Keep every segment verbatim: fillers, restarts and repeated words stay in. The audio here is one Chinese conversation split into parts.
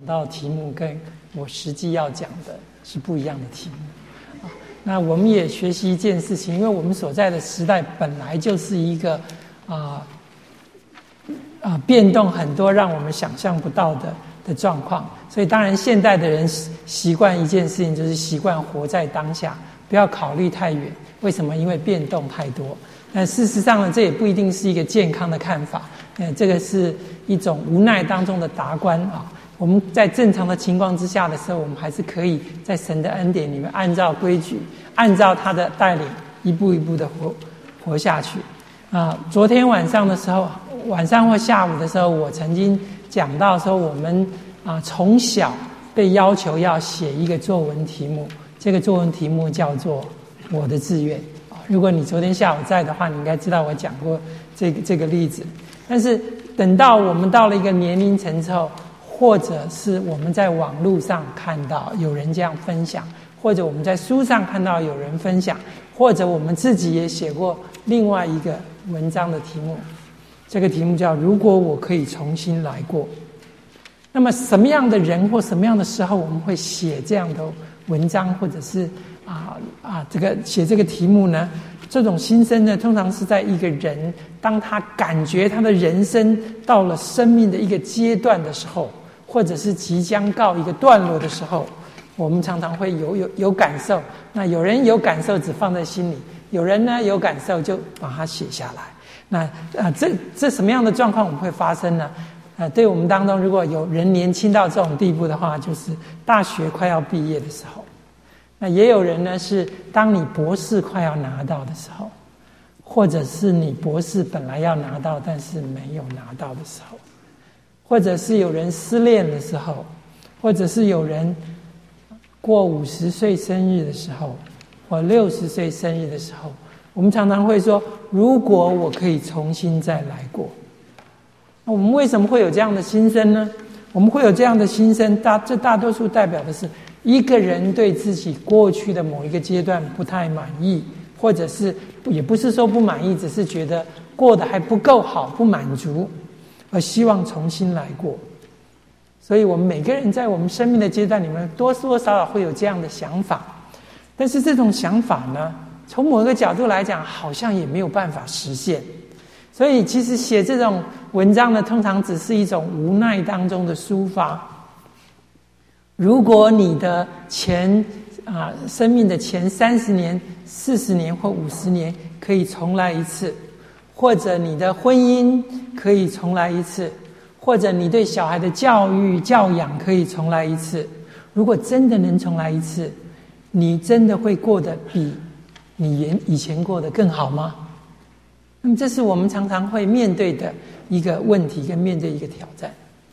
到题目跟我实际要讲的是不一样的题目。那我们也学习一件事情，因为我们所在的时代本来就是一个啊啊、呃、变动很多，让我们想象不到的的状况。所以当然现代的人习惯一件事情，就是习惯活在当下，不要考虑太远。为什么？因为变动太多。但事实上呢，这也不一定是一个健康的看法。呃，这个是一种无奈当中的达观啊。我们在正常的情况之下的时候，我们还是可以在神的恩典里面，按照规矩，按照他的带领，一步一步的活活下去。啊，昨天晚上的时候，晚上或下午的时候，我曾经讲到说，我们啊从小被要求要写一个作文题目，这个作文题目叫做《我的志愿》啊。如果你昨天下午在的话，你应该知道我讲过这个这个例子。但是等到我们到了一个年龄层之后，或者是我们在网络上看到有人这样分享，或者我们在书上看到有人分享，或者我们自己也写过另外一个文章的题目，这个题目叫如果我可以重新来过。那么什么样的人或什么样的时候我们会写这样的文章，或者是啊啊这个写这个题目呢？这种心声呢，通常是在一个人当他感觉他的人生到了生命的一个阶段的时候，或者是即将告一个段落的时候，我们常常会有有有感受。那有人有感受只放在心里，有人呢有感受就把它写下来。那啊、呃，这这什么样的状况我们会发生呢？呃，对我们当中如果有人年轻到这种地步的话，就是大学快要毕业的时候。那也有人呢，是当你博士快要拿到的时候，或者是你博士本来要拿到但是没有拿到的时候，或者是有人失恋的时候，或者是有人过五十岁生日的时候，或六十岁生日的时候，我们常常会说，如果我可以重新再来过。那我们为什么会有这样的心声呢？我们会有这样的心声，大这大多数代表的是一个人对自己过去的某一个阶段不太满意，或者是也不是说不满意，只是觉得过得还不够好，不满足，而希望重新来过。所以我们每个人在我们生命的阶段里面，多多少少会有这样的想法。但是这种想法呢，从某一个角度来讲，好像也没有办法实现。所以其实写这种文章呢，通常只是一种无奈当中的抒发。如果你的前啊生命的前三十年、四十年或五十年可以重来一次，或者你的婚姻可以重来一次，或者你对小孩的教育教养可以重来一次，如果真的能重来一次，你真的会过得比你以前过得更好吗？那么这是我们常常会面对的一个问题，跟面对一个挑战。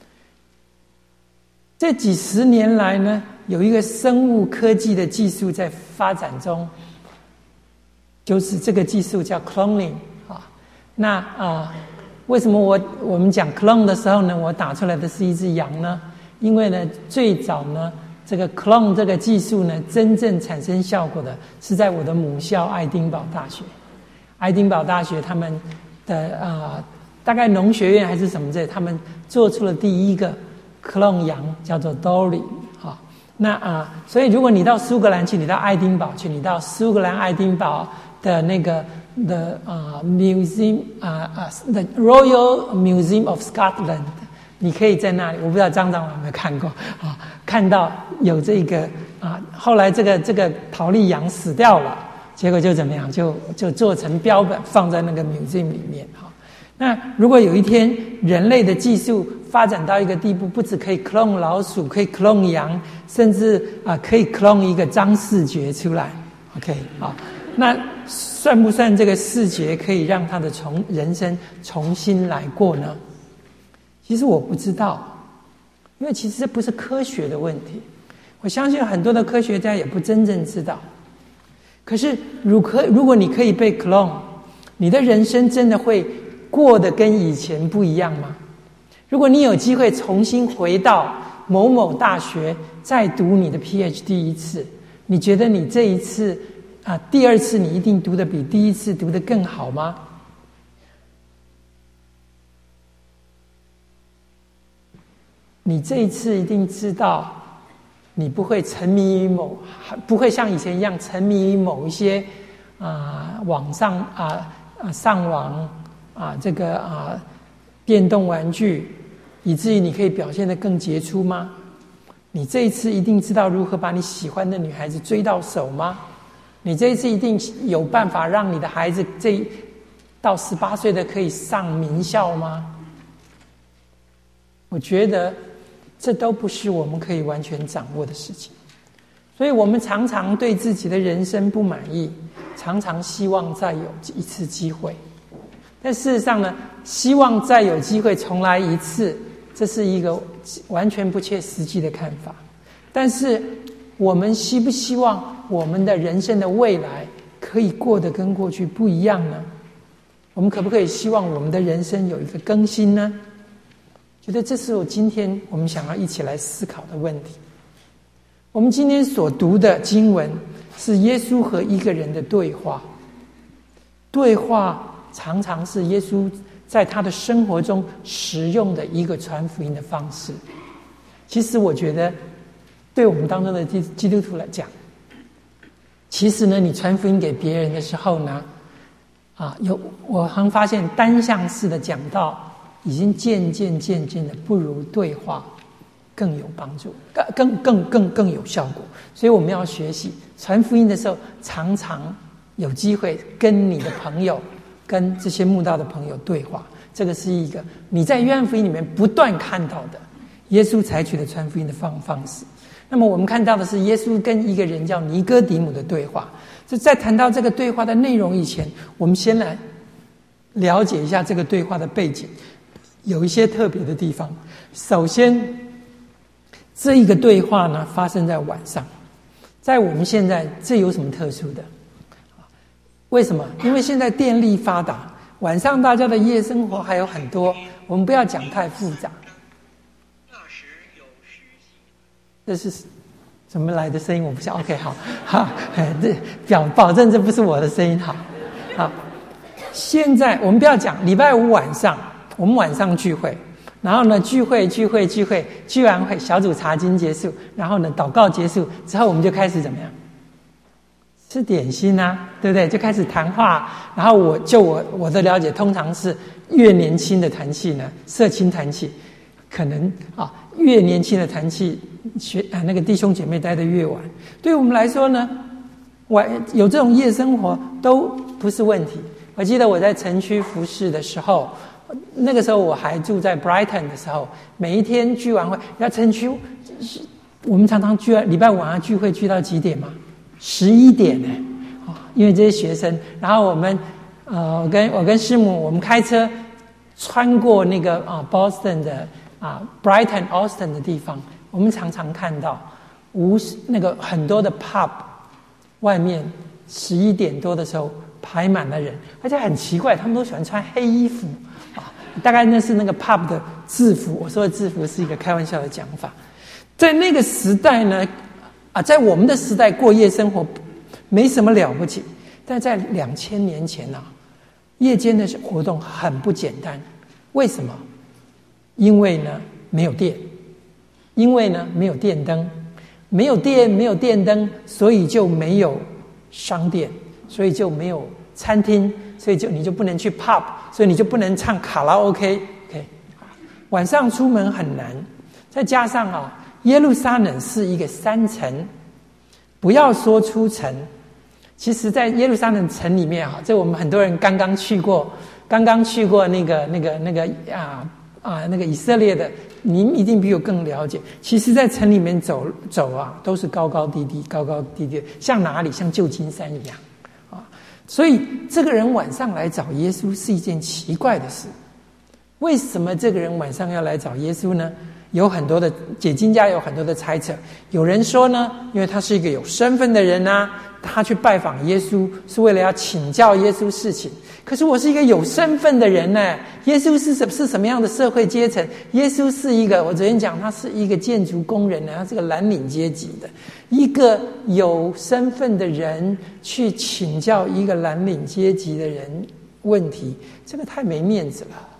这几十年来呢，有一个生物科技的技术在发展中，就是这个技术叫 cloning 啊。那啊、呃，为什么我我们讲 clone 的时候呢，我打出来的是一只羊呢？因为呢，最早呢，这个 clone 这个技术呢，真正产生效果的是在我的母校爱丁堡大学。爱丁堡大学他们的啊、呃，大概农学院还是什么之类，他们做出了第一个 clone 羊，叫做 Dolly 啊。那啊、呃，所以如果你到苏格兰去，你到爱丁堡去，你到苏格兰爱丁堡的那个的啊、uh, museum 啊啊 the Royal Museum of Scotland， 你可以在那里，我不知道张长老有没有看过啊，看到有这个啊，后来这个这个陶丽羊死掉了。结果就怎么样，就就做成标本放在那个 museum 里面哈。那如果有一天人类的技术发展到一个地步，不只可以 clone 老鼠，可以 clone 羊，甚至啊、呃、可以 clone 一个张世爵出来 ，OK 好，那算不算这个世爵可以让他的重人生重新来过呢？其实我不知道，因为其实这不是科学的问题，我相信很多的科学家也不真正知道。可是如可如果你可以被 clone， 你的人生真的会过得跟以前不一样吗？如果你有机会重新回到某某大学再读你的 P H D 一次，你觉得你这一次啊，第二次你一定读得比第一次读得更好吗？ 你这一次一定知道，你不会沉迷于某，不会像以前一样沉迷于某一些啊、呃、网上啊啊、呃、上网啊这个啊、呃、电动玩具，以至于你可以表现得更杰出吗？你这一次一定知道如何把你喜欢的女孩子追到手吗？你这一次一定有办法让你的孩子这到十八岁的可以上名校吗？我觉得这都不是我们可以完全掌握的事情，所以我们常常对自己的人生不满意，常常希望再有一次机会，但事实上呢，希望再有机会重来一次，这是一个完全不切实际的看法。但是我们希不希望我们的人生的未来可以过得跟过去不一样呢？我们可不可以希望我们的人生有一个更新呢？觉得这是我今天我们想要一起来思考的问题。我们今天所读的经文是耶稣和一个人的对话，对话常常是耶稣在他的生活中实用的一个传福音的方式。其实我觉得对我们当中的基基督徒来讲，其实呢，你传福音给别人的时候呢，啊，有我常发现单向式的讲道已经渐渐渐渐的不如对话更有帮助，更更更更有效果。所以我们要学习传福音的时候，常常有机会跟你的朋友、跟这些慕道的朋友对话。这个是一个你在约翰福音里面不断看到的耶稣采取的传福音的方方式。那么我们看到的是耶稣跟一个人叫尼哥底母的对话。就在谈到这个对话的内容以前，我们先来了解一下这个对话的背景，有一些特别的地方。首先，这一个对话呢发生在晚上，在我们现在这有什么特殊的？为什么？因为现在电力发达，晚上大家的夜生活还有很多，我们不要讲太复杂。这是怎么来的声音？我不晓得。OK， 好，好，这表保证这不是我的声音。好，好。现在我们不要讲礼拜五晚上，我们晚上聚会，然后呢聚会聚会聚会聚完会，小组查经结束，然后呢祷告结束之后，我们就开始怎么样？吃点心啊，对不对？就开始谈话。然后我就我我的了解，通常是越年轻的团契呢，社青团契，可能啊越年轻的团契。学啊，那个弟兄姐妹待得越晚，对我们来说呢，晚有这种夜生活都不是问题。我记得我在城区服侍的时候，那个时候我还住在 Brighton 的时候，每一天聚完会，要城区，我们常常聚礼拜五晚上聚会聚到几点嘛？十一点呢，哦，因为这些学生，然后我们呃，我跟我跟师母，我们开车穿过那个啊 Boston 的啊 Brighton Austin 的地方。我们常常看到无那个很多的 pub 外面十一点多的时候排满了人，而且很奇怪，他们都喜欢穿黑衣服啊，大概那是那个 pub 的制服。我说的制服是一个开玩笑的讲法。在那个时代呢，啊，在我们的时代过夜生活没什么了不起，但在两千年前啊，夜间的活动很不简单。为什么？因为呢没有电。因为呢没有电灯，没有电没有电灯，所以就没有商店，所以就没有餐厅，所以就你就不能去 pub， 所以你就不能唱卡拉 OK。OK， 晚上出门很难，再加上啊，耶路撒冷是一个山城，不要说出城，其实在耶路撒冷城里面啊，这我们很多人刚刚去过，刚刚去过那个那个那个啊。啊，那个以色列的，您一定比我更了解。其实，在城里面走走啊，都是高高低低，高高低低，像哪里？像旧金山一样啊。所以，这个人晚上来找耶稣是一件奇怪的事。为什么这个人晚上要来找耶稣呢？有很多的解经家有很多的猜测。有人说呢，因为他是一个有身份的人啊，他去拜访耶稣是为了要请教耶稣事情。可是我是一个有身份的人呢，耶稣是什是什么样的社会阶层？耶稣是一个，我昨天讲他是一个建筑工人呢，他是个蓝领阶级的一个有身份的人去请教一个蓝领阶级的人问题，这个太没面子了。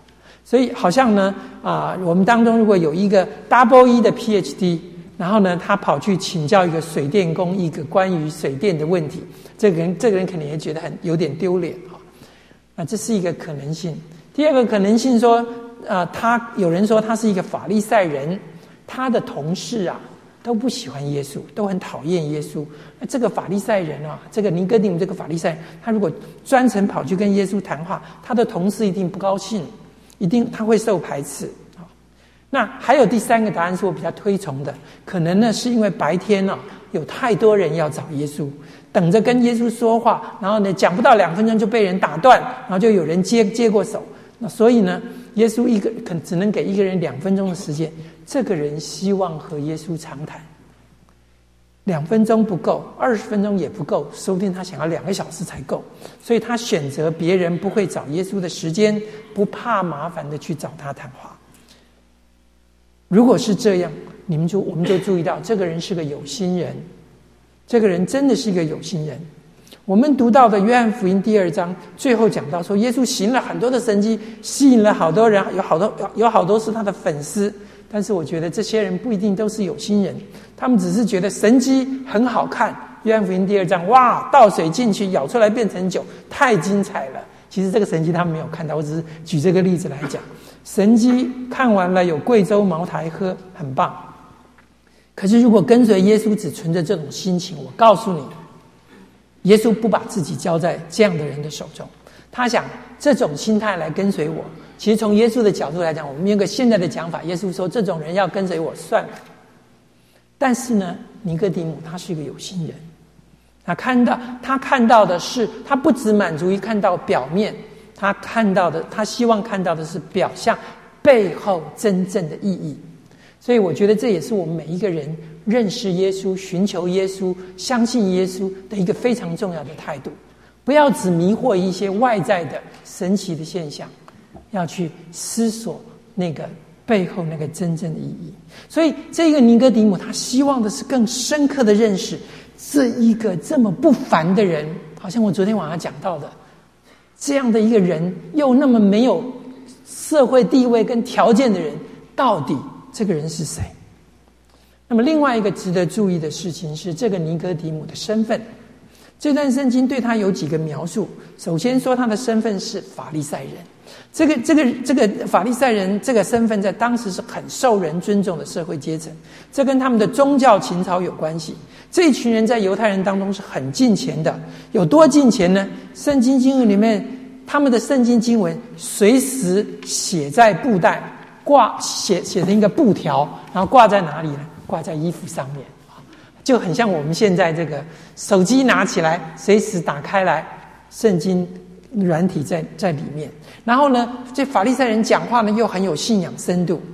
所以好像呢啊、呃，我们当中如果有一个 double E 的 P H D， 然后呢他跑去请教一个水电工一个关于水电的问题，这个人这个人肯定也觉得很有点丢脸啊。那这是一个可能性。第二个可能性说，呃，他有人说他是一个法利赛人，他的同事啊都不喜欢耶稣，都很讨厌耶稣。那这个法利赛人啊，这个尼哥底母这个法利赛人，他如果专程跑去跟耶稣谈话，他的同事一定不高兴，一定他会受排斥。那还有第三个答案是我比较推崇的，可能呢是因为白天啊有太多人要找耶稣，等着跟耶稣说话，然后呢讲不到两分钟就被人打断，然后就有人接接过手，那所以呢耶稣一个可只能给一个人两分钟的时间，这个人希望和耶稣长谈，两分钟不够，二十分钟也不够，说不定他想要两个小时才够，所以他选择别人不会找耶稣的时间，不怕麻烦的去找他谈话。如果是这样，你们就我们就注意到这个人是个有心人，这个人真的是一个有心人。我们读到的约翰福音第二章最后讲到说，耶稣行了很多的神迹，吸引了好多人，有好多有好多是他的粉丝，但是我觉得这些人不一定都是有心人，他们只是觉得神迹很好看。约翰福音第二章，哇，倒水进去舀出来变成酒，太精彩了。其实这个神迹他们没有看到，我只是举这个例子来讲。神迹看完了，有贵州茅台喝，很棒。可是如果跟随耶稣只存着这种心情，我告诉你，耶稣不把自己交在这样的人的手中。他想这种心态来跟随我，其实从耶稣的角度来讲，我们用个现在的讲法，耶稣说这种人要跟随我算了。但是呢，尼哥底母他是一个有心人，他看到他看到的是，他不只满足于看到表面，他看到的，他希望看到的是表象背后真正的意义。所以我觉得这也是我们每一个人认识耶稣、寻求耶稣、相信耶稣的一个非常重要的态度。不要只迷惑一些外在的神奇的现象，要去思索那个背后那个真正的意义。所以这个尼哥底母他希望的是更深刻的认识这一个这么不凡的人，好像我昨天晚上讲到的，这样的一个人又那么没有社会地位跟条件的人，到底这个人是谁？那么另外一个值得注意的事情是这个尼哥底母的身份。这段圣经对他有几个描述。首先说他的身份是法利赛人，这个这个这个法利赛人这个身份在当时是很受人尊重的社会阶层，这跟他们的宗教情操有关系。这一群人在犹太人当中是很敬虔的，有多敬虔呢？圣经经文里面，他们的圣经经文随时写在布带，挂写写成一个布条，然后挂在哪里呢？挂在衣服上面。就很像我们现在这个手机拿起来，随时打开来，圣经软体在在里面。然后呢，这法利赛人讲话呢又很有信仰深度，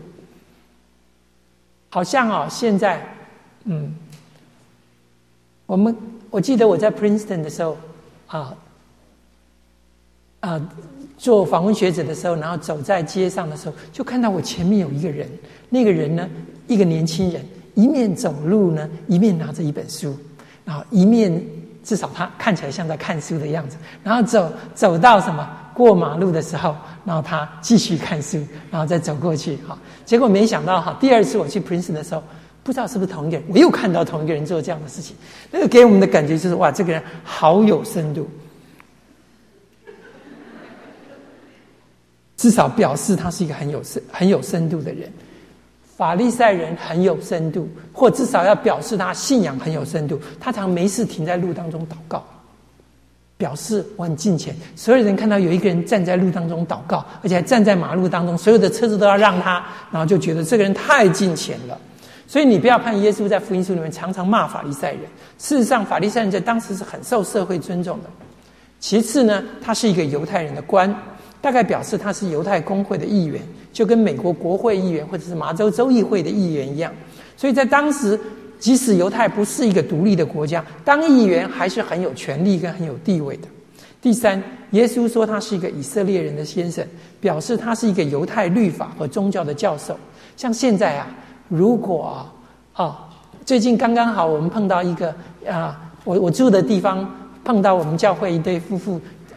好像啊、哦，现在，嗯，我们我记得我在 Princeton 的时候，啊啊，做访问学者的时候，然后走在街上的时候，就看到我前面有一个人，那个人呢，一个年轻人。一面走路呢，一面拿着一本书，然后一面至少他看起来像在看书的样子，然后走走到什么过马路的时候，然后他继续看书，然后再走过去。哈，结果没想到哈，第二次我去 Princeton 的时候，不知道是不是同一个人，我又看到同一个人做这样的事情，那个给我们的感觉就是哇，这个人好有深度，至少表示他是一个很有深很有深度的人。法利赛人很有深度，或至少要表示他信仰很有深度。他常没事停在路当中祷告，表示我很敬虔。所有人看到有一个人站在路当中祷告，而且还站在马路当中，所有的车子都要让他，然后就觉得这个人太敬虔了。所以你不要看耶稣在福音书里面常常骂法利赛人，事实上法利赛人在当时是很受社会尊重的。其次呢，他是一个犹太人的官，大概表示他是犹太公会的议员，就跟美国国会议员或者是麻州州议会的议员一样。所以在当时，即使犹太不是一个独立的国家，当议员还是很有权力跟很有地位的。第三，耶稣说他是一个以色列人的先生，表示他是一个犹太律法和宗教的教授。像现在啊，如果啊，哦、最近刚刚好我们碰到一个啊，我我住的地方碰到我们教会一对夫妇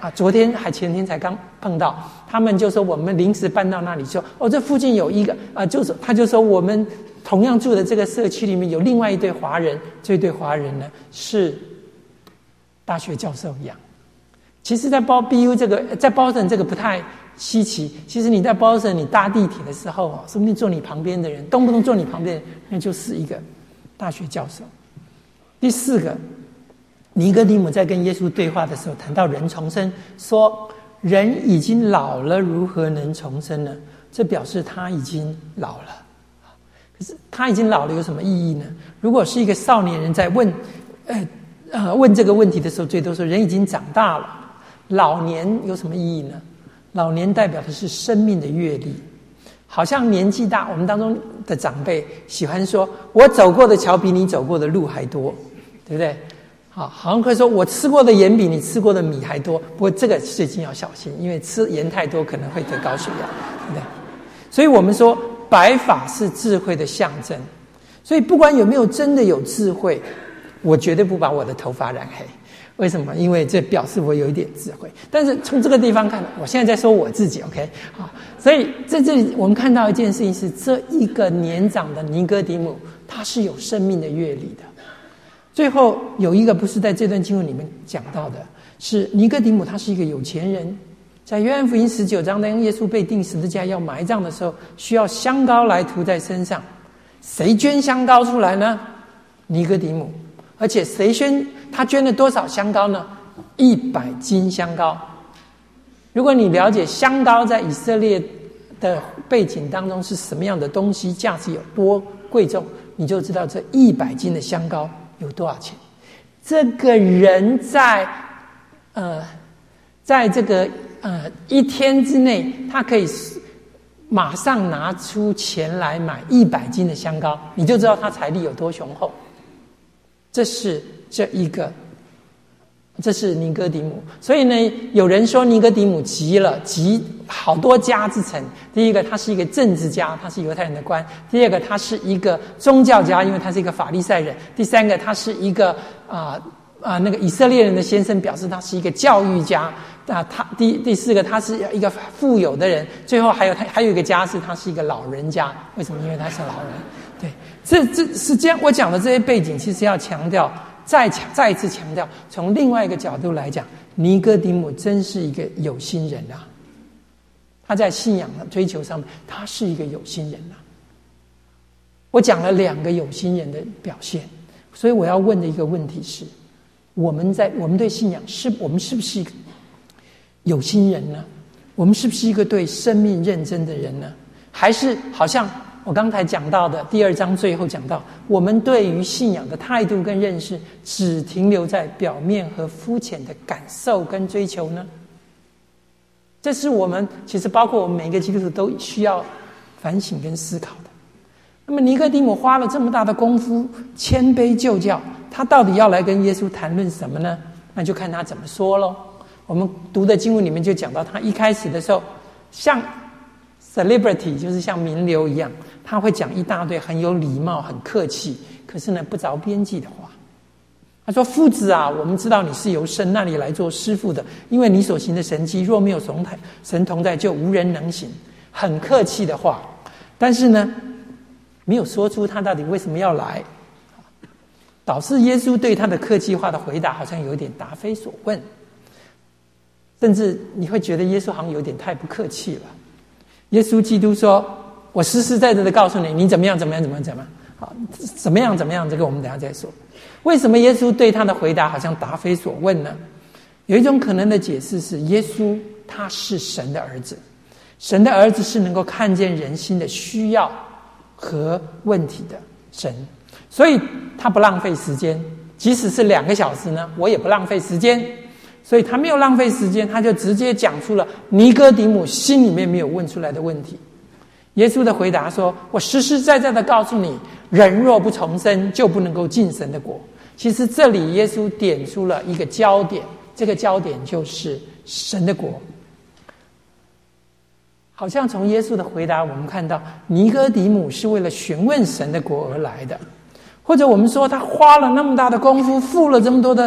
啊，昨天还前天才刚碰到，他们就说我们临时搬到那里，说哦，这附近有一个啊，就是他就说我们同样住的这个社区里面有另外一对华人，这对华人呢是大学教授一样。其实，在包 B U 这个，在 Boston 这个不太稀奇。其实你在 Boston 你搭地铁的时候，说不定坐你旁边的人，动不动坐你旁边的人，那就是一个大学教授。第四个。尼哥底母在跟耶稣对话的时候谈到人重生，说人已经老了，如何能重生呢？这表示他已经老了。可是他已经老了有什么意义呢？如果是一个少年人在问呃呃问这个问题的时候，最多说人已经长大了。老年有什么意义呢？老年代表的是生命的阅历。好像年纪大，我们当中的长辈喜欢说我走过的桥比你走过的路还多，对不对？好，好像会说我吃过的盐比你吃过的米还多，不过这个最近要小心，因为吃盐太多可能会得高血压，对不对？所以我们说白发是智慧的象征，所以不管有没有真的有智慧，我绝对不把我的头发染黑。为什么？因为这表示我有一点智慧。但是从这个地方看，我现在在说我自己 ，OK？ 好，所以在这里我们看到一件事情是，这一个年长的尼哥底母，他是有生命的阅历的。最后有一个不是在这段经文里面讲到的，是尼哥底母他是一个有钱人，在约翰福音十九章，当耶稣被钉十字架要埋葬的时候，需要香膏来涂在身上，谁捐香膏出来呢？尼哥底母。而且谁捐？他捐了多少香膏呢？一百斤香膏。如果你了解香膏在以色列的背景当中是什么样的东西，价值有多贵重，你就知道这一百斤的香膏有多少钱？这个人在呃，在这个呃一天之内，他可以马上拿出钱来买一百斤的香膏，你就知道他财力有多雄厚。这是这一个，这是尼哥底母。所以呢，有人说尼哥底母集了集好多家之成。第一个，他是一个政治家，他是犹太人的官；第二个，他是一个宗教家，因为他是一个法利赛人；第三个，他是一个啊啊、呃呃、那个以色列人的先生，表示他是一个教育家。啊，他第第四个，他是一个富有的人。最后还有他还有一个家是他是一个老人家。为什么？因为他是老人。对，这这是这样。我讲的这些背景，其实要强调，再强再一次强调，从另外一个角度来讲，尼哥底母真是一个有心人啊。他在信仰的追求上面，他是一个有心人啊。我讲了两个有心人的表现，所以我要问的一个问题是：我们在我们对信仰是，我们是不是一个有心人呢？我们是不是一个对生命认真的人呢？还是好像我刚才讲到的第二章最后讲到，我们对于信仰的态度跟认识只停留在表面和肤浅的感受跟追求呢？这是我们其实包括我们每一个基督徒都需要反省跟思考的。那么尼哥底母花了这么大的功夫谦卑就教，他到底要来跟耶稣谈论什么呢？那就看他怎么说咯。我们读的经文里面就讲到，他一开始的时候像 celebrity， 就是像名流一样，他会讲一大堆很有礼貌很客气，可是呢不着边际的话。他说：夫子啊，我们知道你是由神那里来做师傅的，因为你所行的神迹，若没有神同在，就无人能行。很客气的话，但是呢没有说出他到底为什么要来，导致耶稣对他的客气话的回答好像有点答非所问，甚至你会觉得耶稣好像有点太不客气了。耶稣基督说：我实实在在的告诉你，你怎么样怎么样怎么样怎么样，好，怎么样怎么样，这个我们等一下再说。为什么耶稣对他的回答好像答非所问呢？有一种可能的解释是，耶稣他是神的儿子，神的儿子是能够看见人心的需要和问题的神，所以他不浪费时间，即使是两个小时呢，我也不浪费时间。所以他没有浪费时间，他就直接讲出了尼哥底母心里面没有问出来的问题。耶稣的回答说：我实实在在的告诉你，人若不重生，就不能够进神的国。其实这里耶稣点出了一个焦点，这个焦点就是神的国。好像从耶稣的回答我们看到，尼哥底母是为了询问神的国而来的，或者我们说他花了那么大的功夫，付了这么多的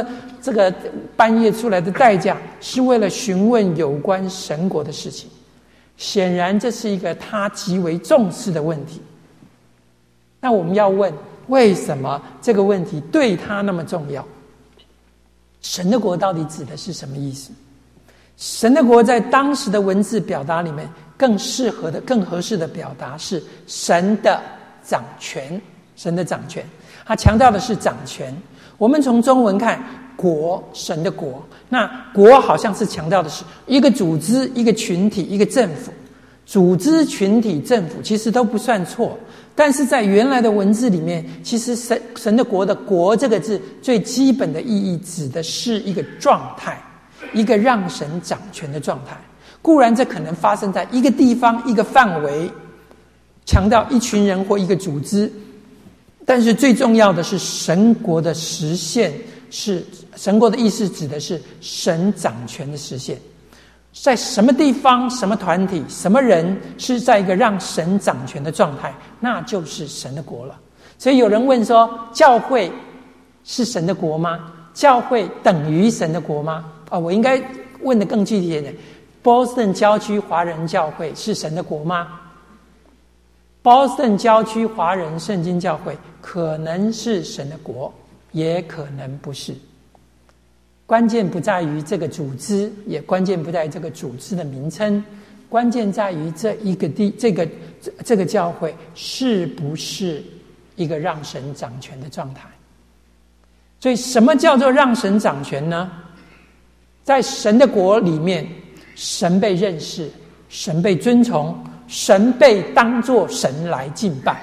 这个半夜出来的代价，是为了询问有关神国的事情。显然，这是一个他极为重视的问题。那我们要问，为什么这个问题对他那么重要？神的国到底指的是什么意思？神的国在当时的文字表达里面，更适合的、更合适的表达是神的掌权。神的掌权，他强调的是掌权。我们从中文看国，神的国，那国好像是强调的是一个组织、一个群体、一个政府。组织、群体、政府其实都不算错，但是在原来的文字里面，其实神神的国的国这个字最基本的意义指的是一个状态，一个让神掌权的状态。固然这可能发生在一个地方、一个范围，强调一群人或一个组织，但是最重要的是神国的实现，是神国的意思指的是神掌权的实现。在什么地方、什么团体、什么人是在一个让神掌权的状态，那就是神的国了。所以有人问说，教会是神的国吗？教会等于神的国吗？啊、哦，我应该问得更具体一点。Boston 郊区华人教会是神的国吗？ Boston 郊区华人圣经教会可能是神的国，也可能不是。关键不在于这个组织，也关键不在于这个组织的名称，关键在于这一个地这个这个教会是不是一个让神掌权的状态。所以什么叫做让神掌权呢？在神的国里面，神被认识，神被尊崇，神被当作神来敬拜。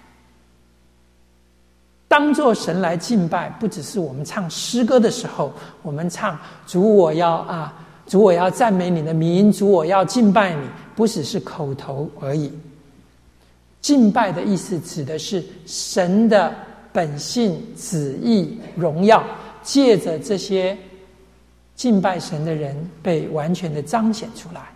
当作神来敬拜，不只是我们唱诗歌的时候，我们唱主我要啊，主我要赞美你的名，主我要敬拜你，不只是口头而已。敬拜的意思指的是神的本性、旨意、荣耀，借着这些敬拜神的人被完全的彰显出来。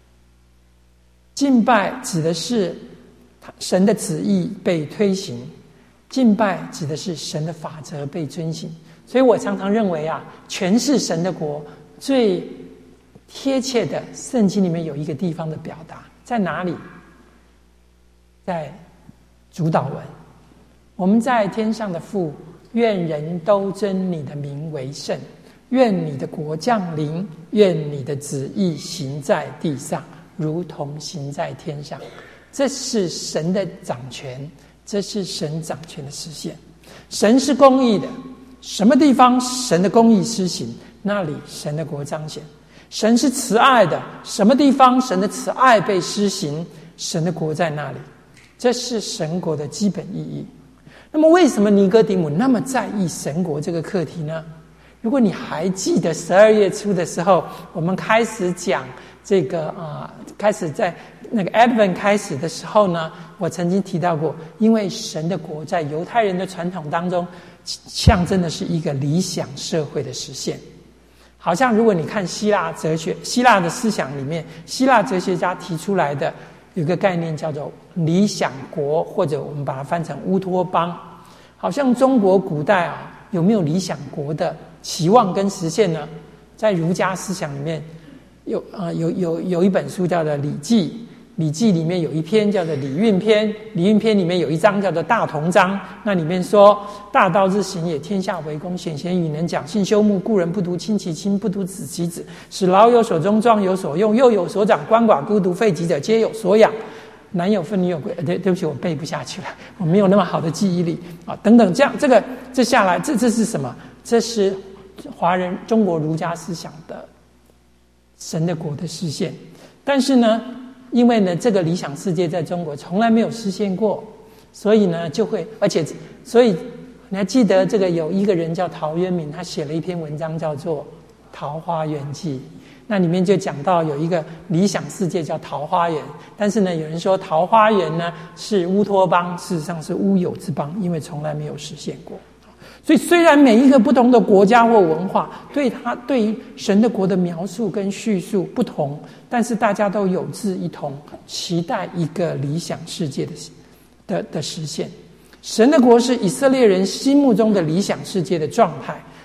敬拜指的是神的旨意被推行，敬拜指的是神的法则被遵行。所以我常常认为啊，诠释神的国最贴切的，圣经里面有一个地方的表达，在哪里？在主祷文。我们在天上的父，愿人都尊你的名为圣，愿你的国降临，愿你的旨意行在地上，如同行在天上。这是神的掌权，这是神掌权的实现。神是公义的，什么地方神的公义施行，那里神的国彰显。神是慈爱的，什么地方神的慈爱被施行，神的国在那里。这是神国的基本意义。那么为什么尼哥底母那么在意神国这个课题呢？如果你还记得十二月初的时候，我们开始讲这个啊、呃，开始在那个 Advent 开始的时候呢，我曾经提到过，因为神的国在犹太人的传统当中，象征的是一个理想社会的实现。好像如果你看希腊哲学、希腊的思想里面，希腊哲学家提出来的有个概念叫做理想国，或者我们把它翻成乌托邦。好像中国古代啊，有没有理想国的期望跟实现呢？在儒家思想里面，有啊、呃、有有有一本书叫做《礼记》，《礼记》里面有一篇叫做《礼运篇》，《礼运篇》里面有一章叫做《大同章》，那里面说：“大道之行也，天下为公，显贤与能，讲信修睦，故人不独亲其亲，不独子其子，使老有所终，壮有所用，幼有所长，鳏寡孤独废疾者皆有所养。男有分，女有归。”对，对不起，我背不下去了，我没有那么好的记忆力啊。等等，这样这个这下来，这这是什么？这是华人中国儒家思想的神的国的实现。但是呢，因为呢，这个理想世界在中国从来没有实现过，所以呢，就会，而且，所以你还记得这个有一个人叫陶渊明，他写了一篇文章叫做《桃花源记》。那里面就讲到有一个理想世界叫桃花源，但是呢，有人说桃花源呢是乌托邦，事实上是乌有之邦，因为从来没有实现过。所以虽然每一个不同的国家或文化对他对于神的国的描述跟叙述不同，但是大家都有志一同，期待一个理想世界的的的实现。神的国是以色列人心目中的理想世界的状态，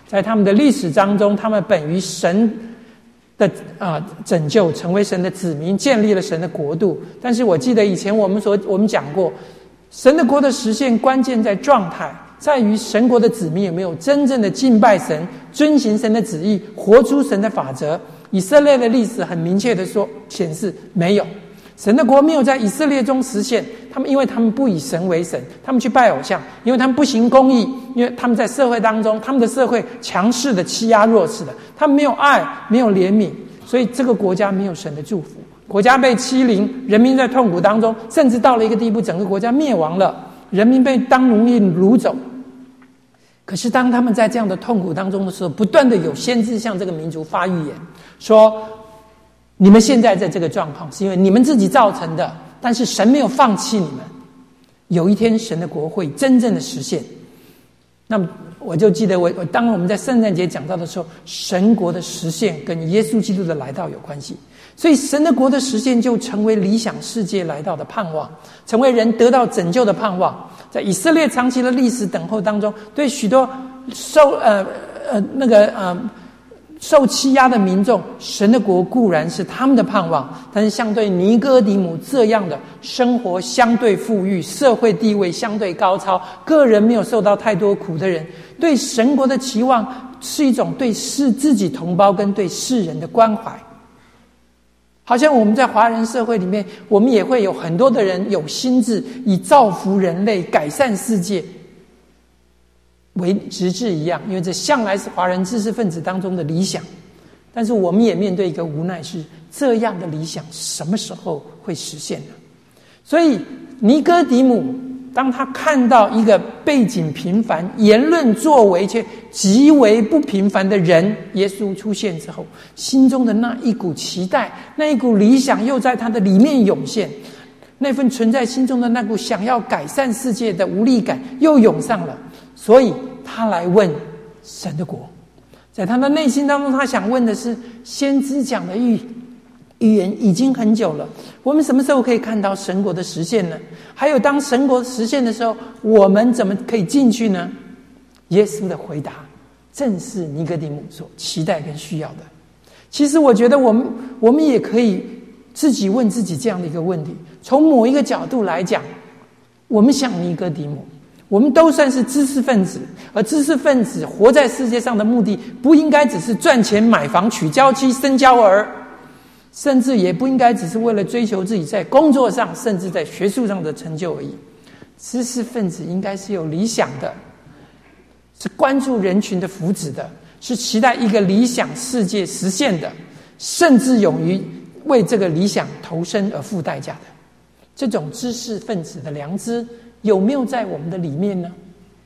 在他们的历史当中，他们本于神的啊拯救，成为神的子民，建立了神的国度。但是我记得以前我们所我们讲过，神的国的实现关键在状态，在于神国的子民有没有真正的敬拜神，遵行神的旨意，活出神的法则。以色列的历史很明确的说显示没有，神的国没有在以色列中实现。他们因为他们不以神为神，他们去拜偶像，因为他们不行公义，因为他们在社会当中，他们的社会强势的欺压弱势的，他们没有爱，没有怜悯，所以这个国家没有神的祝福，国家被欺凌，人民在痛苦当中，甚至到了一个地步，整个国家灭亡了，人民被当奴隶掳走。可是当他们在这样的痛苦当中的时候，不断的有先知向这个民族发预言，说你们现在在这个状况是因为你们自己造成的，但是神没有放弃你们，有一天神的国会真正的实现。那么我就记得我我当我们在圣诞节讲到的时候，神国的实现跟耶稣基督的来到有关系，所以神的国的实现就成为理想世界来到的盼望，成为人得到拯救的盼望。在以色列长期的历史等候当中，对许多受呃呃那个呃受欺压的民众，神的国固然是他们的盼望，但是相对尼哥底母这样的生活相对富裕，社会地位相对高超，个人没有受到太多苦的人，对神国的期望是一种对世自己同胞跟对世人的关怀。好像我们在华人社会里面，我们也会有很多的人有心志，以造福人类、改善世界为直至一样，因为这向来是华人知识分子当中的理想。但是我们也面对一个无奈，是这样的理想什么时候会实现呢？所以尼哥底母当他看到一个背景平凡、言论作为却极为不平凡的人耶稣出现之后，心中的那一股期待，那一股理想又在他的里面涌现，那份存在心中的那股想要改善世界的无力感又涌上了，所以他来问神的国。在他的内心当中，他想问的是，先知讲的预预言已经很久了，我们什么时候可以看到神国的实现呢？还有当神国实现的时候，我们怎么可以进去呢？耶稣的回答正是尼哥底母所期待跟需要的。其实我觉得我们我们也可以自己问自己这样的一个问题，从某一个角度来讲，我们像尼哥底母，我们都算是知识分子，而知识分子活在世界上的目的不应该只是赚钱、买房、娶娇妻、生娇儿，甚至也不应该只是为了追求自己在工作上甚至在学术上的成就而已。知识分子应该是有理想的，是关注人群的福祉的，是期待一个理想世界实现的，甚至勇于为这个理想投身而付代价的。这种知识分子的良知有没有在我们的里面呢？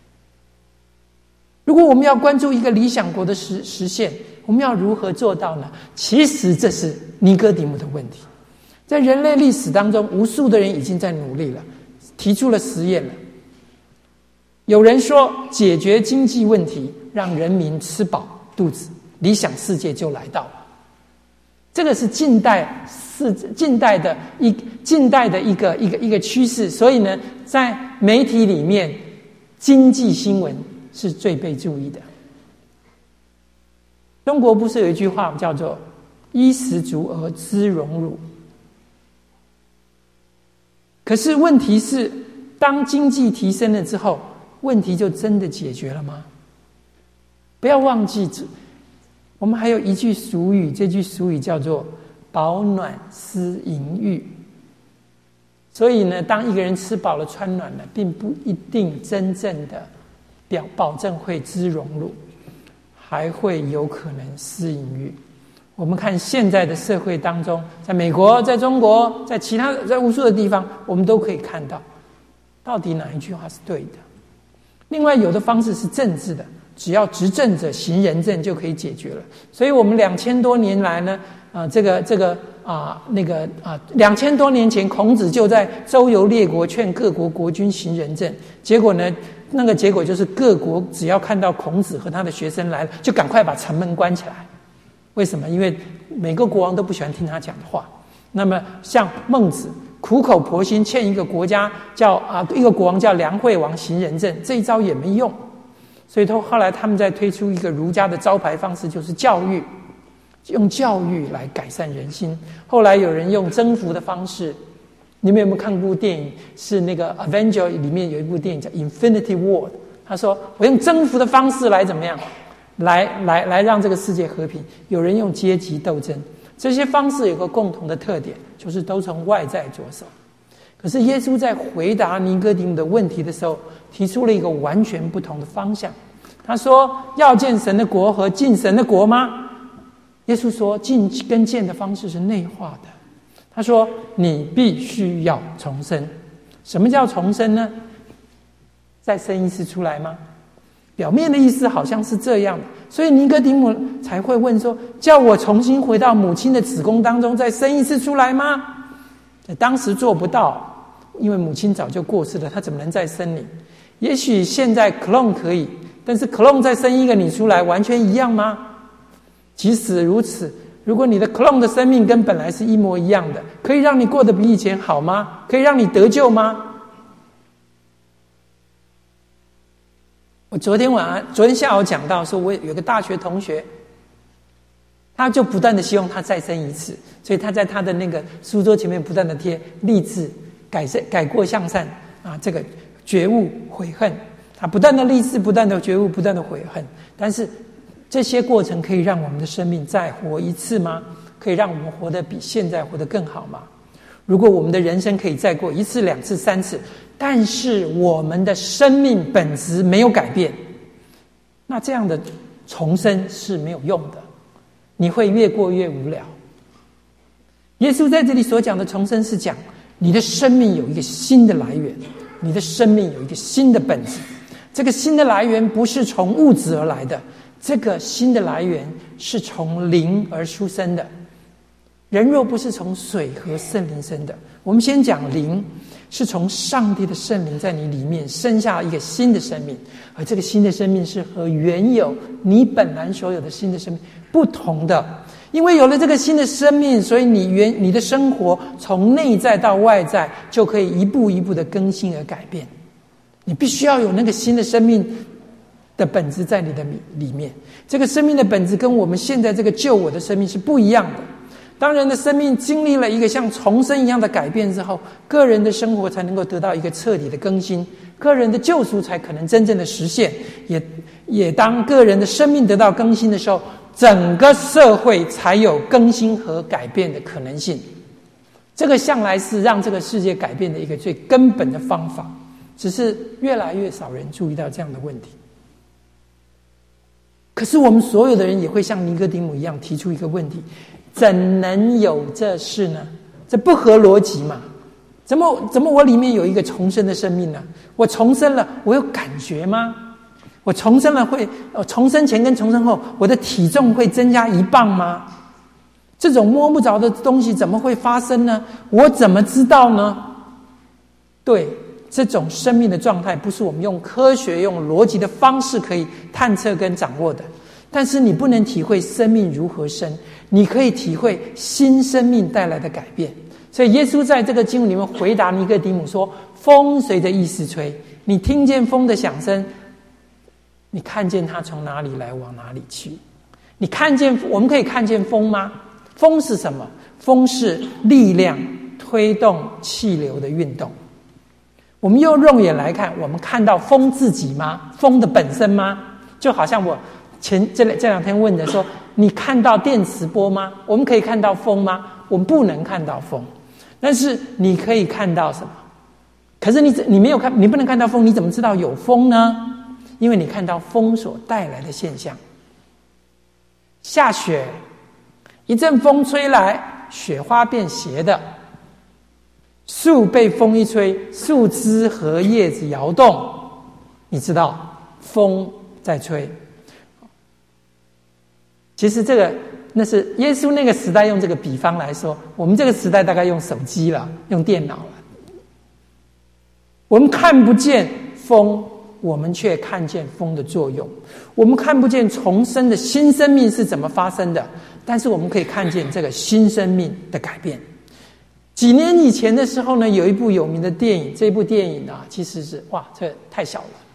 如果我们要关注一个理想国的实实现，我们要如何做到呢？其实这是尼哥底母的问题。在人类历史当中，无数的人已经在努力了，提出了实验了。有人说，解决经济问题，让人民吃饱肚子，理想世界就来到了。这个是近代是近代的一近代的一个一个一个趋势，所以呢，在媒体里面，经济新闻是最被注意的。中国不是有一句话叫做“衣食足而知荣辱”？可是问题是，当经济提升了之后，问题就真的解决了吗？不要忘记，我们还有一句俗语，这句俗语叫做“饱暖思淫欲”。所以呢，当一个人吃饱了穿暖了，并不一定真正的表保证会知荣辱，还会有可能思淫欲。我们看现在的社会当中，在美国、在中国、在其他在无数的地方，我们都可以看到，到底哪一句话是对的。另外，有的方式是政治的，只要执政者行仁政就可以解决了。所以我们两千多年来呢，啊、呃，这个这个啊、呃，那个啊，两、呃、千多年前，孔子就在周游列国，劝各国国君行仁政。结果呢，那个结果就是各国只要看到孔子和他的学生来了，就赶快把城门关起来。为什么？因为每个国王都不喜欢听他讲的话。那么像孟子苦口婆心劝一个国家叫啊一个国王叫梁惠王行仁政，这一招也没用。 所以后来他们在推出一个儒家的招牌方式，就是教育，用教育来改善人心。后来有人用征服的方式，你们有没有看过电影？是那个 Avenger 里面有一部电影叫 Infinity War， 他说我用征服的方式来怎么样，来来来让这个世界和平。有人用阶级斗争，这些方式有个共同的特点，就是都从外在着手。可是耶稣在回答尼哥底母的问题的时候，提出了一个完全不同的方向。他说：要见神的国和进神的国吗？耶稣说，进跟见的方式是内化的。他说，你必须要重生。什么叫重生呢？再生一次出来吗？表面的意思好像是这样的，所以尼哥底母才会问说，叫我重新回到母亲的子宫当中再生一次出来吗？当时做不到，因为母亲早就过世了，他怎么能再生你？也许现在 clone 可以，但是 clone 再生一个你出来完全一样吗？即使如此，如果你的 clone 的生命跟本来是一模一样的，可以让你过得比以前好吗？可以让你得救吗？我昨天晚上昨天下午讲到说，我有个大学同学，他就不断的希望他再生一次，所以他在他的那个书桌前面不断的贴励志、改善、改过向善啊，这个觉悟、悔恨，他不断的励志，不断的觉悟，不断的悔恨。但是这些过程可以让我们的生命再活一次吗？可以让我们活得比现在活得更好吗？如果我们的人生可以再过一次、两次、三次，但是我们的生命本质没有改变，那这样的重生是没有用的，你会越过越无聊。耶稣在这里所讲的重生是讲你的生命有一个新的来源，你的生命有一个新的本质。这个新的来源不是从物质而来的，这个新的来源是从灵而出生的。人若不是从水和圣灵生的，我们先讲灵，是从上帝的圣灵在你里面生下一个新的生命，而这个新的生命是和原有你本来所有的新的生命不同的。因为有了这个新的生命，所以你原你的生活从内在到外在就可以一步一步的更新而改变。你必须要有那个新的生命的本质在你的里面，这个生命的本质跟我们现在这个旧我的生命是不一样的。当人的生命经历了一个像重生一样的改变之后，个人的生活才能够得到一个彻底的更新，个人的救赎才可能真正的实现。也也当个人的生命得到更新的时候，整个社会才有更新和改变的可能性。这个向来是让这个世界改变的一个最根本的方法，只是越来越少人注意到这样的问题。可是我们所有的人也会像尼哥底母一样提出一个问题，怎能有这事呢？这不合逻辑嘛？怎么怎么我里面有一个重生的生命呢？我重生了，我有感觉吗？我重生了会，重生前跟重生后，我的体重会增加一磅吗？这种摸不着的东西怎么会发生呢？我怎么知道呢？对，这种生命的状态不是我们用科学、用逻辑的方式可以探测跟掌握的。但是你不能体会生命如何生，你可以体会新生命带来的改变。所以耶稣在这个经文里面回答尼哥底母说，风随着意思吹，你听见风的响声，你看见它从哪里来往哪里去。你看见，我们可以看见风吗？风是什么？风是力量推动气流的运动。我们用肉眼来看，我们看到风自己吗？风的本身吗？就好像我前这这两天问的说，你看到电磁波吗？我们可以看到风吗？我们不能看到风，但是你可以看到什么？可是你你没有看，你不能看到风，你怎么知道有风呢？因为你看到风所带来的现象。下雪，一阵风吹来，雪花变斜的；树被风一吹，树枝和叶子摇动，你知道风在吹。其实这个那是耶稣那个时代用这个比方来说，我们这个时代大概用手机了，用电脑了。我们看不见风，我们却看见风的作用。我们看不见重生的新生命是怎么发生的，但是我们可以看见这个新生命的改变。几年以前的时候呢，有一部有名的电影，这部电影啊，其实是哇，这太小了啊，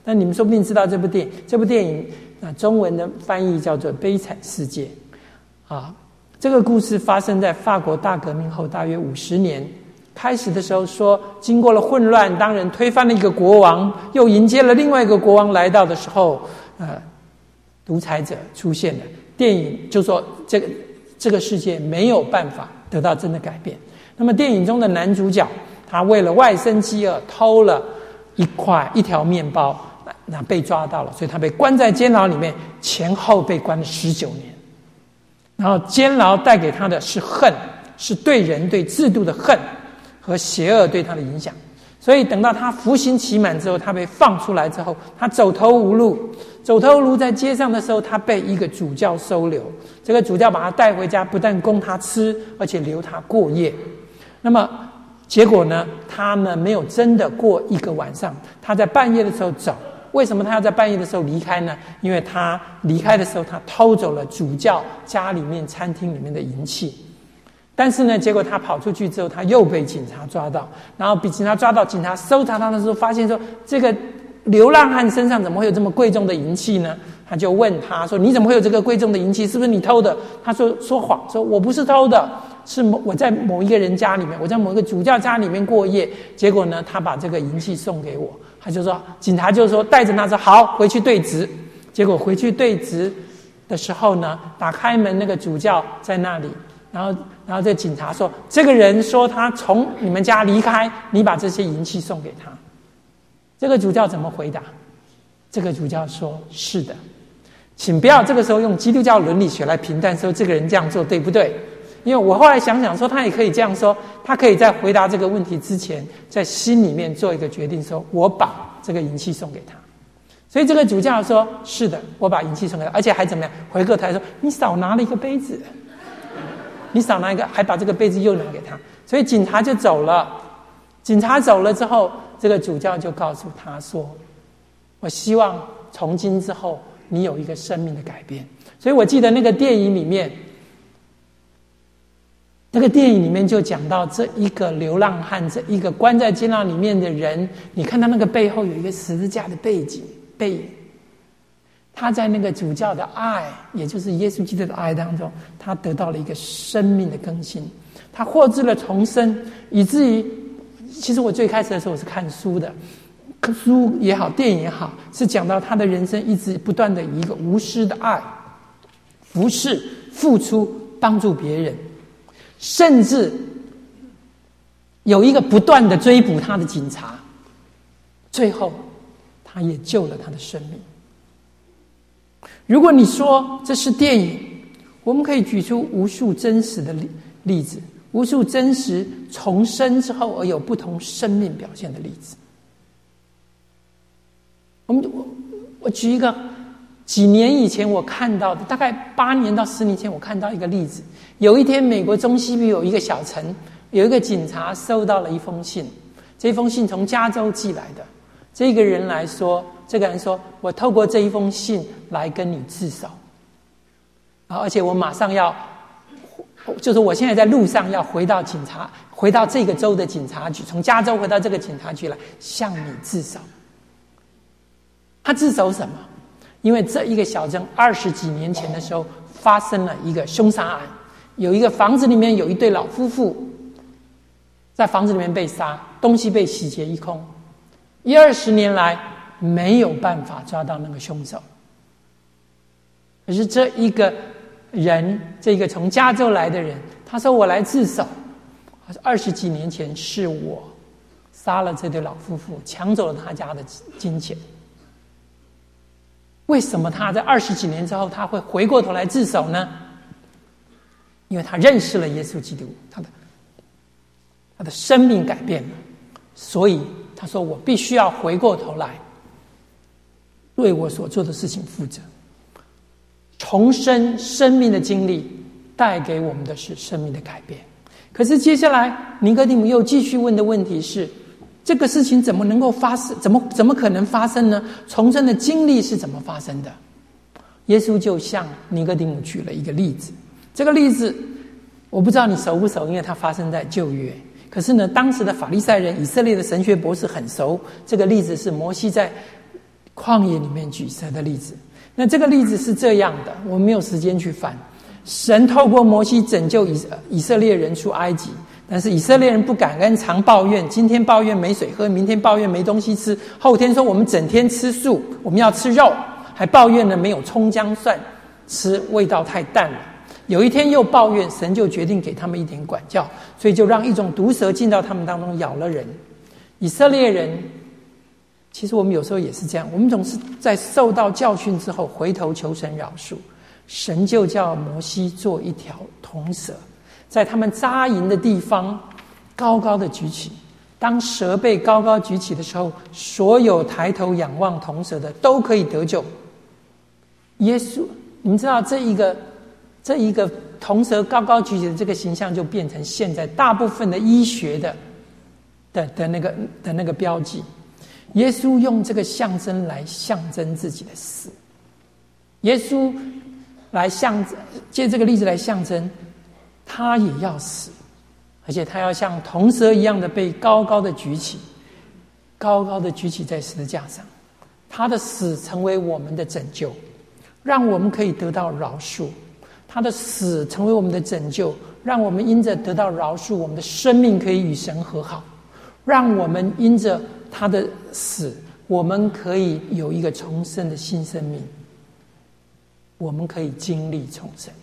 那你们说不定知道这部电影，这部电影啊，中文的翻译叫做《悲惨世界》啊。这个故事发生在法国大革命后大约五十年。开始的时候说，经过了混乱，当人推翻了一个国王，又迎接了另外一个国王来到的时候，呃，独裁者出现了。电影就说这个这个世界没有办法得到真的改变。那么电影中的男主角，他为了外生饥饿，偷了一块一条面包，那被抓到了，所以他被关在监牢里面，前后被关了十九年。然后监牢带给他的是恨，是对人对制度的恨和邪恶对他的影响。所以等到他服刑期满之后，他被放出来之后，他走投无路，走投无路在街上的时候，他被一个主教收留。这个主教把他带回家，不但供他吃，而且留他过夜。那么结果呢，他们没有真的过一个晚上，他在半夜的时候走。为什么他要在半夜的时候离开呢？因为他离开的时候，他偷走了主教家里面餐厅里面的银器。但是呢，结果他跑出去之后，他又被警察抓到，然后被警察抓到，警察搜查他的时候，发现说这个流浪汉身上怎么会有这么贵重的银器呢？他就问他说：“你怎么会有这个贵重的银器？是不是你偷的？”他说说谎，说我不是偷的，是我在某一个人家里面，我在某一个主教家里面过夜。结果呢，他把这个银器送给我。他就说，警察就说带着他说好回去对质。结果回去对质的时候呢，打开门，那个主教在那里。然后，然后这警察说，这个人说他从你们家离开，你把这些银器送给他。这个主教怎么回答？这个主教说：是的，请不要这个时候用基督教伦理学来评断说这个人这样做对不对。因为我后来想想说，他也可以这样说，他可以在回答这个问题之前，在心里面做一个决定，说我把这个银器送给他。所以这个主教说：是的，我把银器送给他，而且还怎么样？回过头来说，你少拿了一个杯子。你少拿一个，还把这个杯子又拿给他，所以警察就走了。警察走了之后，这个主教就告诉他说：我希望从今之后你有一个生命的改变。所以我记得那个电影里面，那个电影里面就讲到这一个流浪汉，这一个关在监牢里面的人，你看他那个背后有一个十字架的背景背影。他在那个主教的爱，也就是耶稣基督的爱当中，他得到了一个生命的更新，他获知了重生，以至于，其实我最开始的时候我是看书的，书也好，电影也好，是讲到他的人生一直不断的以一个无私的爱，服侍、付出、帮助别人，甚至有一个不断的追捕他的警察，最后他也救了他的生命。如果你说这是电影，我们可以举出无数真实的例子，无数真实重生之后而有不同生命表现的例子。我们我我举一个几年以前我看到的，大概八年到十年前我看到一个例子。有一天，美国中西部有一个小城，有一个警察收到了一封信，这封信从加州寄来的。这个人来说，这个人说：“我透过这一封信来跟你自首，啊，而且我马上要，就是我现在在路上要回到警察，回到这个州的警察局，从加州回到这个警察局来向你自首。”他自首什么？因为这一个小镇二十几年前的时候发生了一个凶杀案，有一个房子里面有一对老夫妇，在房子里面被杀，东西被洗劫一空。一二十年来没有办法抓到那个凶手，可是这一个人，这个从加州来的人，他说：“我来自首，二十几年前是我杀了这对老夫妇，抢走了他家的金钱。”为什么他在二十几年之后他会回过头来自首呢？因为他认识了耶稣基督，他的他的生命改变了，所以他说：“我必须要回过头来，为我所做的事情负责。”重生生命的经历带给我们的是生命的改变。可是接下来尼哥底母又继续问的问题是：这个事情怎么能够发生？怎么怎么可能发生呢？重生的经历是怎么发生的？耶稣就向尼哥底母举了一个例子。这个例子我不知道你熟不熟，因为它发生在旧约。可是呢，当时的法利赛人、以色列的神学博士很熟。这个例子是摩西在旷野里面举蛇的例子。那这个例子是这样的，我们没有时间去翻。神透过摩西拯救以以色列人出埃及，但是以色列人不感恩，常抱怨，今天抱怨没水喝，明天抱怨没东西吃，后天说我们整天吃素，我们要吃肉，还抱怨了没有葱姜蒜，吃味道太淡了。有一天又抱怨，神就决定给他们一点管教，所以就让一种毒蛇进到他们当中，咬了人。以色列人，其实我们有时候也是这样，我们总是在受到教训之后回头求神饶恕，神就叫摩西做一条铜蛇，在他们扎营的地方高高的举起。当蛇被高高举起的时候，所有抬头仰望铜蛇的都可以得救。耶稣，你们知道这一个这一个铜蛇高高举起的这个形象，就变成现在大部分的医学的的的那个的那个标记。耶稣用这个象征来象征自己的死，耶稣来象借这个例子来象征他也要死，而且他要像铜蛇一样的被高高的举起，高高的举起在十字架上。他的死成为我们的拯救，让我们可以得到饶恕。他的死成为我们的拯救，让我们因着得到饶恕，我们的生命可以与神和好。让我们因着他的死，我们可以有一个重生的新生命，我们可以经历重生。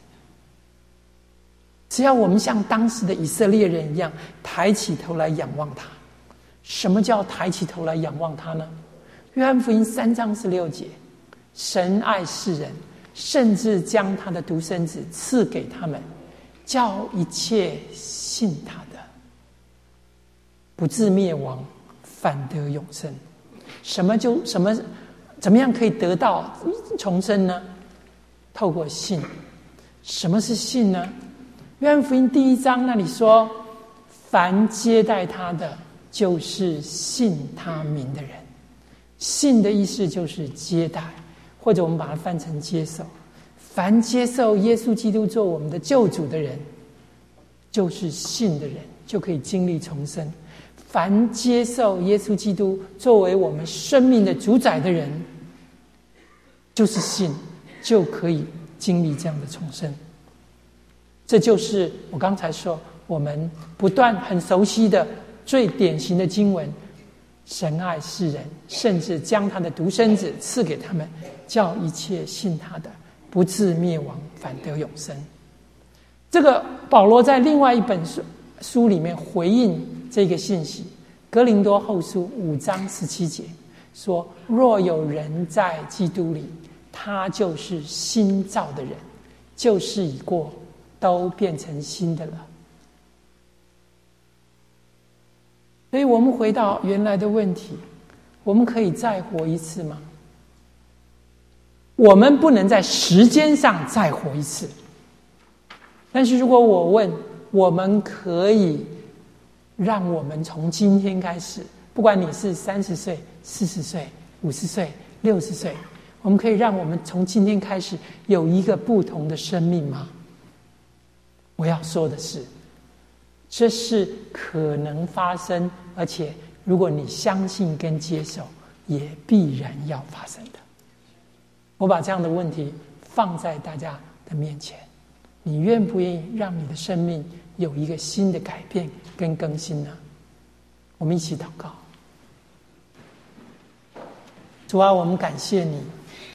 只要我们像当时的以色列人一样，抬起头来仰望他。什么叫抬起头来仰望他呢？约翰福音三章十六节，神爱世人，甚至将他的独生子赐给他们，叫一切信他的不至灭亡，反得永生。什么就什么，怎么样可以得到重生呢？透过信。什么是信呢？约翰福音第一章那里说，凡接待他的，就是信他名的人。信的意思就是接待，或者我们把它翻成接受。凡接受耶稣基督做我们的救主的人，就是信的人，就可以经历重生。凡接受耶稣基督作为我们生命的主宰的人，就是信，就可以经历这样的重生。这就是我刚才说我们不断很熟悉的最典型的经文，神爱世人，甚至将他的独生子赐给他们，叫一切信他的不至灭亡，反得永生。这个保罗在另外一本书书里面回应这个信息，哥林多后书五章十七节说，若有人在基督里，他就是新造的人，旧事已过，都变成新的了。所以我们回到原来的问题，我们可以再活一次吗？我们不能在时间上再活一次，但是如果我问，我们可以让我们从今天开始，不管你是三十岁、四十岁、五十岁、六十岁，我们可以让我们从今天开始有一个不同的生命吗？我要说的是，这是可能发生，而且如果你相信跟接受，也必然要发生的。我把这样的问题放在大家的面前，你愿不愿意让你的生命有一个新的改变跟更新呢？我们一起祷告。主啊，我们感谢你，